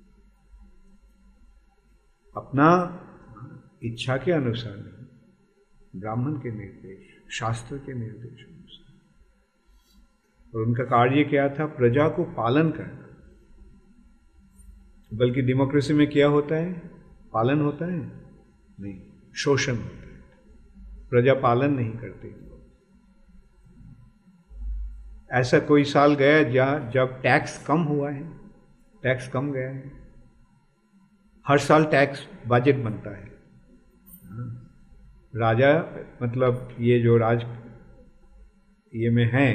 अपना इच्छा के अनुसार नहीं, ब्राह्मण के निर्देश, शास्त्र के निर्देश अनुसार। और उनका कार्य क्या था? प्रजा को पालन करना। बल्कि डेमोक्रेसी में क्या होता है? पालन होता है? नहीं, शोषण होता है। प्रजा पालन नहीं करते। ऐसा कोई साल गया जब टैक्स कम हुआ है, टैक्स कम गया है। हर साल टैक्स बजट बनता है। राजा मतलब ये जो ये में हैं,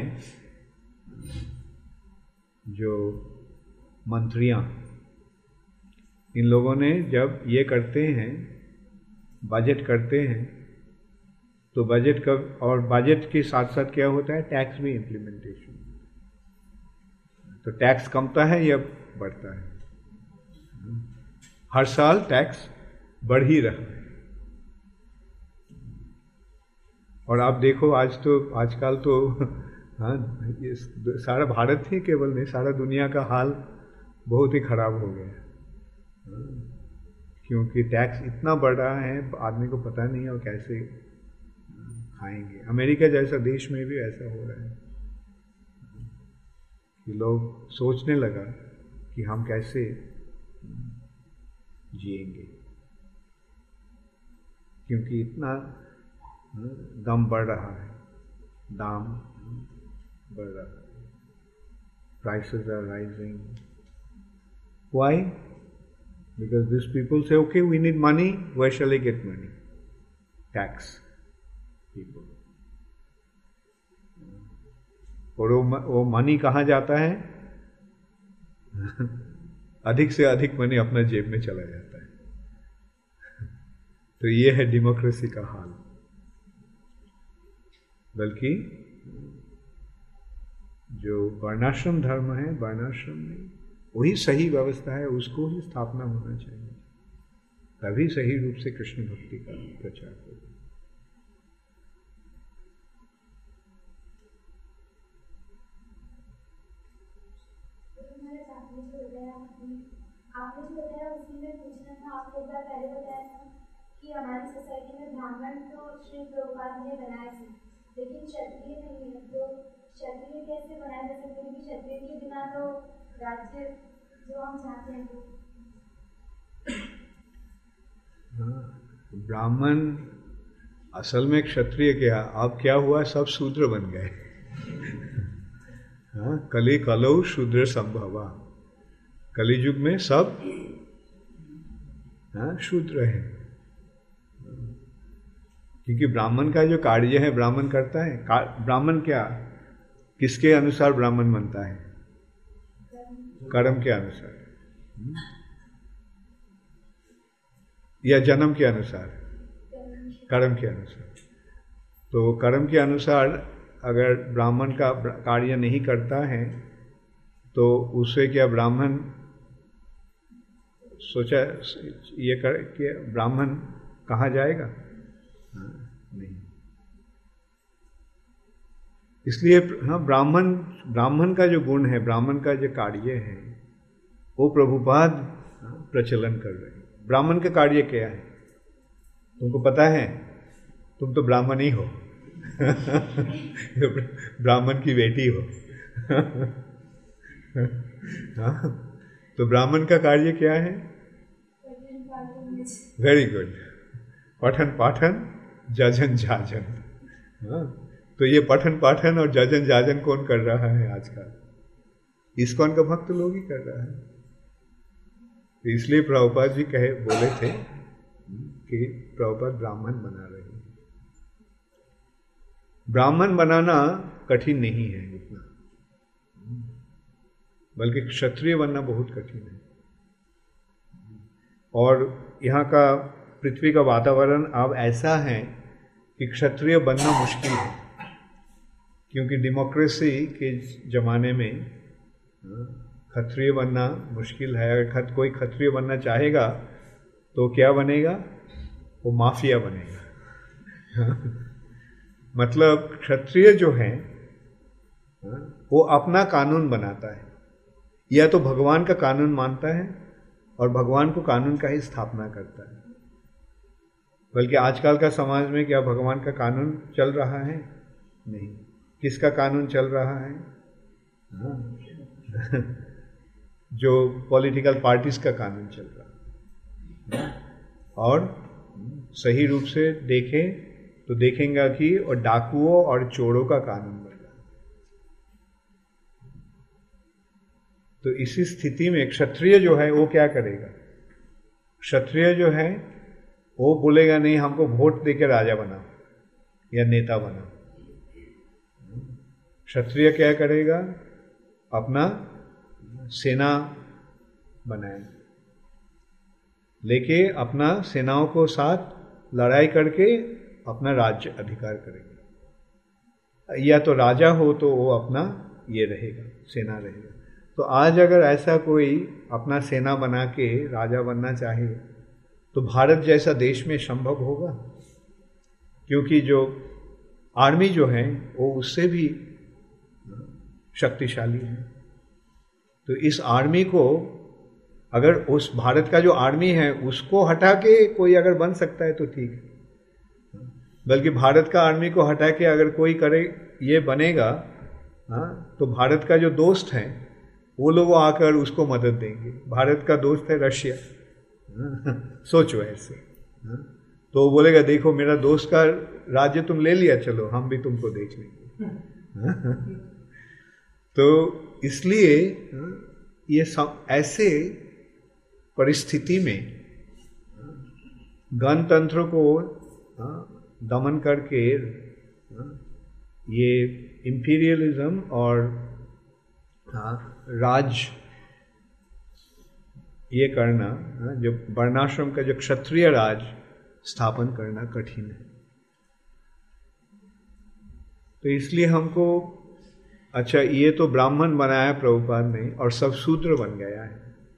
जो मंत्रियां, इन लोगों ने जब ये करते हैं, बजट करते हैं, तो बजट और बजट के साथ साथ क्या होता है? टैक्स भी इम्प्लीमेंटेशन। तो टैक्स कमता है या बढ़ता है? हर साल टैक्स बढ़ ही रहा है। और आप देखो आजकल तो हाँ, ये सारा भारत ही केवल नहीं, सारा दुनिया का हाल बहुत ही खराब हो गया है। क्योंकि टैक्स इतना बढ़ रहा है, आदमी को पता नहीं है और कैसे खाएंगे। अमेरिका जैसा देश में भी ऐसा हो रहा है कि लोग सोचने लगा कि हम कैसे जिएंगे, क्योंकि इतना दाम बढ़ रहा है, दाम बढ़ रहा है, prices are rising. Why? Because these people say, okay, we need money, where shall I get money? Tax people. और वो मनी कहाँ जाता है? अधिक से अधिक मनी अपना जेब में चला जाता है। तो ये है डेमोक्रेसी का हाल। बल्कि जो वर्णाश्रम धर्म है, वर्णाश्रम में वही सही व्यवस्था है, उसको ही स्थापना होना चाहिए, तभी सही रूप से कृष्ण भक्ति का प्रचार होगा। आपने जो बताया उसी में पूछना था, आपने एक बार पहले बताया था कि हमारी सोसाइटी में ब्राह्मण तो श्री प्रभुपाद ने बनाए थे, लेकिन क्षत्रिय नहीं है। तो क्षत्रिय कैसे बनाया जा सकते हैं? क्योंकि क्षत्रिय के बिना तो राज्य जो हम चाहते हैं वो। ब्राह्मण असल में क्षत्रिय क्या, अब क्या हुआ, सब शूद्र बन गए। हाँ, कली कलौ शूद्र संभवा, कलियुग में सब शूद्र है। क्योंकि ब्राह्मण का जो कार्य है ब्राह्मण करता है। ब्राह्मण क्या, किसके अनुसार ब्राह्मण बनता है? कर्म के अनुसार या जन्म के अनुसार? कर्म के अनुसार। तो कर्म के अनुसार अगर ब्राह्मण का कार्य नहीं करता है तो उससे क्या ब्राह्मण सोचा ये कर कि ब्राह्मण कहाँ जाएगा? नहीं। इसलिए हाँ, ब्राह्मण का जो गुण है, ब्राह्मण का जो कार्य है, वो प्रभुपाद प्रचलन कर रहे हैं। ब्राह्मण का कार्य क्या है तुमको पता है? तुम तो ब्राह्मण ही हो। ब्राह्मण की बेटी हो। हाँ, तो ब्राह्मण का कार्य क्या है? वेरी गुड, पठन पाठन जजन जाजन। हाँ, तो ये पठन पाठन और जजन जाजन कौन कर रहा है आजकल? इस्कॉन का भक्त लोग ही कर रहा है। तो इसलिए प्रभुपाद जी बोले थे कि प्रभुपाद ब्राह्मण बना रहे हैं। ब्राह्मण बनाना कठिन नहीं है इतना, बल्कि क्षत्रिय बनना बहुत कठिन है। और यहाँ का पृथ्वी का वातावरण अब ऐसा है कि क्षत्रिय बनना मुश्किल है, क्योंकि डेमोक्रेसी के जमाने में क्षत्रिय बनना मुश्किल है। अगर कोई क्षत्रिय बनना चाहेगा तो क्या बनेगा? वो माफिया बनेगा। मतलब क्षत्रिय जो है वो अपना कानून बनाता है, या तो भगवान का कानून मानता है और भगवान को कानून का ही स्थापना करता है। बल्कि आजकल का समाज में क्या भगवान का कानून चल रहा है? नहीं। किसका कानून चल रहा है? जो पॉलिटिकल पार्टीज का कानून चल रहा है। और सही रूप से देखें तो देखेंगे कि और डाकुओं और चोरों का कानून बन रहा है। तो इसी स्थिति में क्षत्रिय जो है वो क्या करेगा? क्षत्रिय जो है वो बोलेगा नहीं, हमको वोट देकर राजा बनाओ या नेता बनाओ। क्षत्रिय क्या करेगा? अपना सेना बनाए, लेके अपना सेनाओं को साथ लड़ाई करके अपना राज्य अधिकार करेगा। या तो राजा हो तो वो अपना ये रहेगा, सेना रहेगा। तो आज अगर ऐसा कोई अपना सेना बना के राजा बनना चाहे तो भारत जैसा देश में संभव होगा? क्योंकि जो आर्मी जो है वो उससे भी शक्तिशाली है। तो इस आर्मी को अगर उस भारत का जो आर्मी है उसको हटा के कोई अगर बन सकता है तो ठीक है, बल्कि भारत का आर्मी को हटा के अगर कोई करे ये बनेगा, तो भारत का जो दोस्त है वो लोग आकर उसको मदद देंगे। भारत का दोस्त है रशिया। सोचो ऐसे। तो वो बोलेगा देखो मेरा दोस्त का राज्य तुम ले लिया, चलो हम भी तुमको देख लेंगे। तो इसलिए ये ऐसे परिस्थिति में गणतंत्र को दमन करके ये इंपीरियलिज्म और ये करना, जो वर्णाश्रम का जो क्षत्रिय राज स्थापन करना कठिन है। तो इसलिए हमको, अच्छा ये तो ब्राह्मण बनाया प्रभुपाद ने और सब शूद्र बन गया है,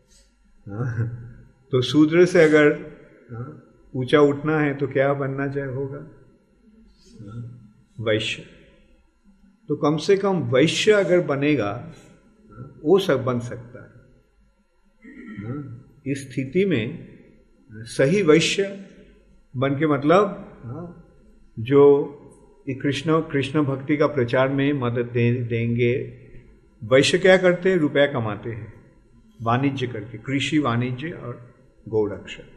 तो शूद्र से अगर ऊंचा उठना है तो क्या बनना चाहिए होगा? वैश्य। तो कम से कम वैश्य अगर बनेगा वो सब बन सकता है। इस स्थिति में सही वैश्य बन के मतलब जो कृष्ण भक्ति का प्रचार में मदद देंगे। वैश्य क्या करते हैं? रुपया कमाते हैं वाणिज्य करके, कृषि वाणिज्य और गौरक्षण।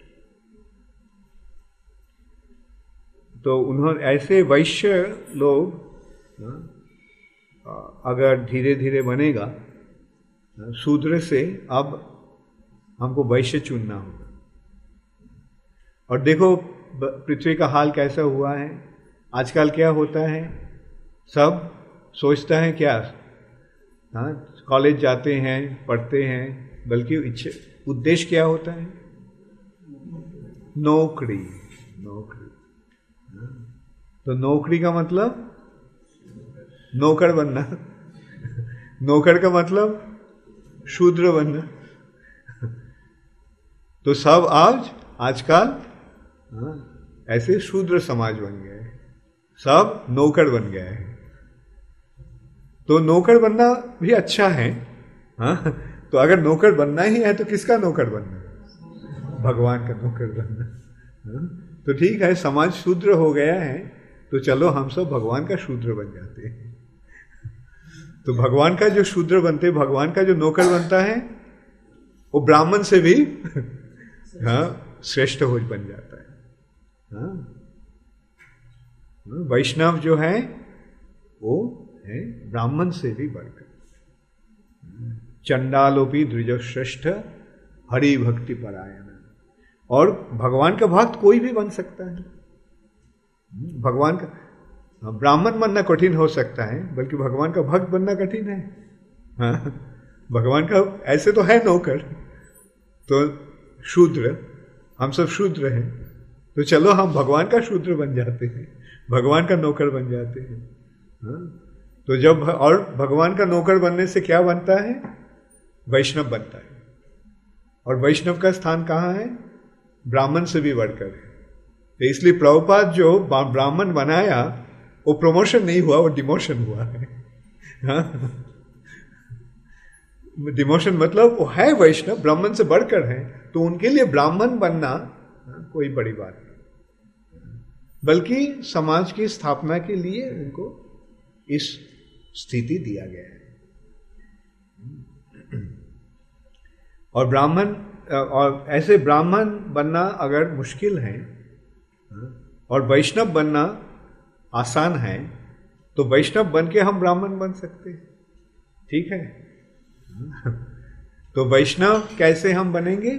तो उन्होंने ऐसे वैश्य लोग अगर धीरे धीरे बनेगा, शूद्र से अब हमको वैश्य चुनना होगा। और देखो पृथ्वी का हाल कैसा हुआ है आजकल। क्या होता है, सब सोचता है क्या, कॉलेज जाते हैं, पढ़ते हैं, बल्कि उद्देश्य क्या होता है? नौकरी। तो नौकरी का मतलब नौकर बनना, नौकर का मतलब शूद्र बनना। तो सब आजकल ऐसे शूद्र समाज बन गए, सब नौकर बन गए हैं। तो नौकर बनना भी अच्छा है, तो अगर नौकर बनना ही है तो किसका नौकर बनना? भगवान का नौकर बनना। तो ठीक है, समाज शूद्र हो गया है, तो चलो हम सब भगवान का शूद्र बन जाते हैं। तो भगवान का जो शूद्र बनते, भगवान का जो नौकर बनता है, वो ब्राह्मण से भी श्रेष्ठ हो बन जाता है। वैष्णव जो है वो है ब्राह्मण से भी बढ़कर। चंडालोपी द्विजश्रेष्ठ हरि भक्ति परायण। और भगवान का भक्त कोई भी बन सकता है। भगवान का ब्राह्मण बनना कठिन हो सकता है, बल्कि भगवान का भक्त बनना कठिन है। भगवान का ऐसे तो है नौकर, तो शूद्र, हम सब शूद्र हैं, तो चलो हम भगवान का शूद्र बन जाते हैं, भगवान का नौकर बन जाते हैं। तो जब और भगवान का नौकर बनने से क्या बनता है? वैष्णव बनता है। और वैष्णव का स्थान कहाँ है? ब्राह्मण से भी बढ़कर है। तो इसलिए प्रभुपाद जो ब्राह्मण बनाया, वो प्रमोशन नहीं हुआ, वो डिमोशन हुआ है। डिमोशन मतलब वो है वैष्णव, ब्राह्मण से बढ़कर है, तो उनके लिए ब्राह्मण बनना कोई बड़ी बात नहीं, बल्कि समाज की स्थापना के लिए उनको इस स्थिति दिया गया है। और ब्राह्मण, और ऐसे ब्राह्मण बनना अगर मुश्किल है और वैष्णव बनना आसान है, तो वैष्णव बन के हम ब्राह्मण बन सकते हैं। ठीक है। तो वैष्णव कैसे हम बनेंगे?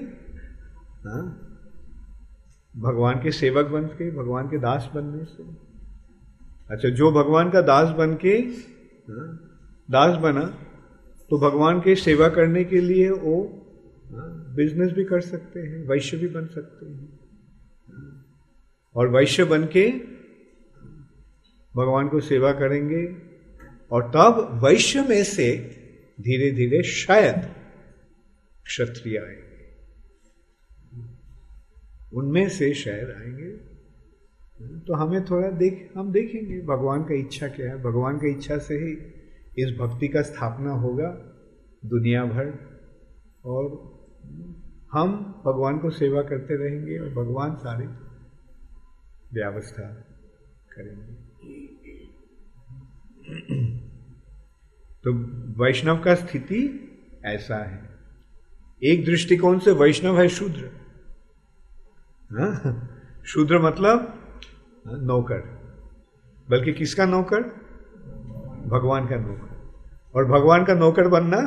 भगवान के सेवक बन के, भगवान के दास बनने से। अच्छा, जो भगवान का दास बन के दास बना, तो भगवान की सेवा करने के लिए वो बिजनेस भी कर सकते हैं, वैश्य भी बन सकते हैं। और वैश्य बन के भगवान को सेवा करेंगे, और तब वैश्य में से धीरे धीरे शायद क्षत्रिय आएंगे, उनमें से शायद आएंगे। तो हमें थोड़ा हम देखेंगे भगवान का इच्छा क्या है। भगवान की इच्छा से ही इस भक्ति का स्थापना होगा दुनिया भर, और हम भगवान को सेवा करते रहेंगे और भगवान सारी व्यवस्था करेंगे। तो वैष्णव का स्थिति ऐसा है। एक दृष्टिकोण से वैष्णव है शूद्र। शूद्र मतलब नौकर, बल्कि किसका नौकर? भगवान का नौकर। और भगवान का नौकर बनना,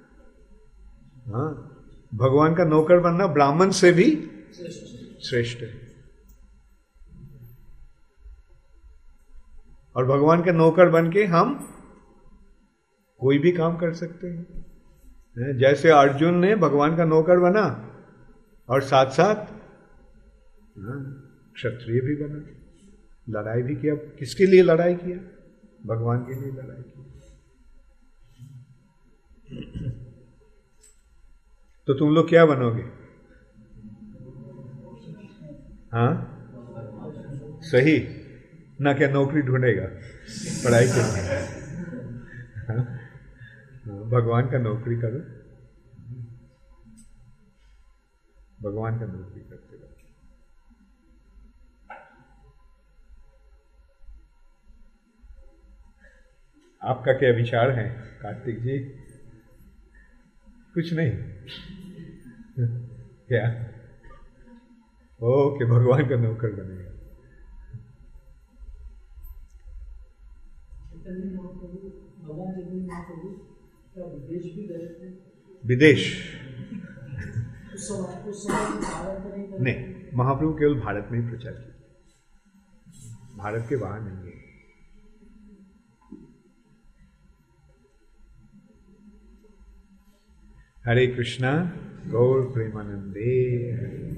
भगवान का नौकर बनना ब्राह्मण से भी श्रेष्ठ है। और भगवान के नौकर बन के हम कोई भी काम कर सकते हैं। जैसे अर्जुन ने भगवान का नौकर बना और साथ साथ क्षत्रिय भी बना, लड़ाई भी किया। किसके लिए लड़ाई किया? भगवान के लिए लड़ाई की। तो तुम लोग क्या बनोगे? हाँ सही ना, क्या नौकरी ढूंढेगा पढ़ाई के लिए? हाँ? भगवान का नौकरी करो, भगवान का नौकरी करते रहो। आपका क्या विचार है कार्तिक जी? कुछ नहीं क्या? ओके, भगवान का नौकर बनेगा। विदेश नहीं, महाप्रभु केवल भारत में ही प्रचार किया, भारत के बाहर नहीं है। हरे कृष्णा, गौर प्रेमानंदे।